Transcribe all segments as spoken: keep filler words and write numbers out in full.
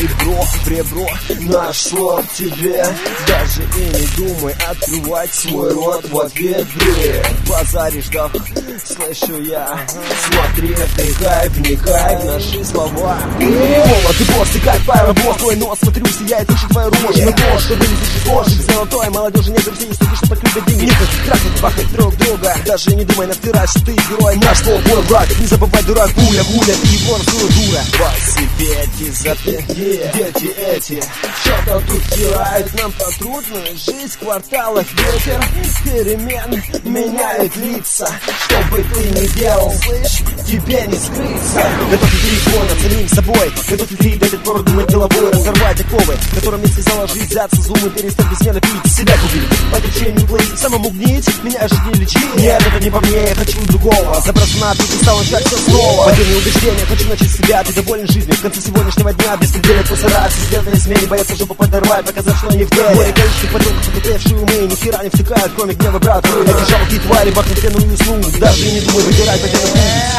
Эй, бро, пребро, наш слот тебе. Даже и не думай открывать свой рот в ответ, бред. Базаришь, да, слышу я. Смотри, вникай, вникай в наши слова. Молод, ты просто как паровоз. Твой нос, смотрю, сияет выше твою рожу. Но то, что вылезешь из кожи, золотой молодежи нет друзей, если что так любят деньги. Никаких красных пахать друг друга. Даже не думай навтирать, что ты герой. Наш твой враг, не забывай, дурак, гуля, гуля, ты его рассуя дура. Велосипеде запяти, дети эти что-то тут теряют нам по трудную жизнь в кварталах. Ветер перемен меняет лица. Что бы ты ни делал, слышь, тебе не скрыться. Готов ли ты гонят самим собой? Готов ли ты дать отпор, думать головой, разорвать оковы, которым если заложить, взяться зум и перестать без меня пить, себя губить, по течению плыть, самому гнить, меня же не лечить. Нет, это не по мне, я хочу другого. Забраться на пить и стал начать все снова. Падение убеждения, хочу начать себя, ты доволен жизнью. В конце сегодняшнего дня беспределят после раз. Сделанные смене боятся жопу подорвать, показав, что они в деле. Море количество потоков, окрепшие умы, ни хера не втекают, кроме гнева, брат. Эти жалкие твари, бахнут стену и уснут. Даже и не думай выбирать, пойдем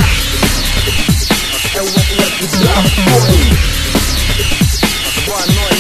на путь.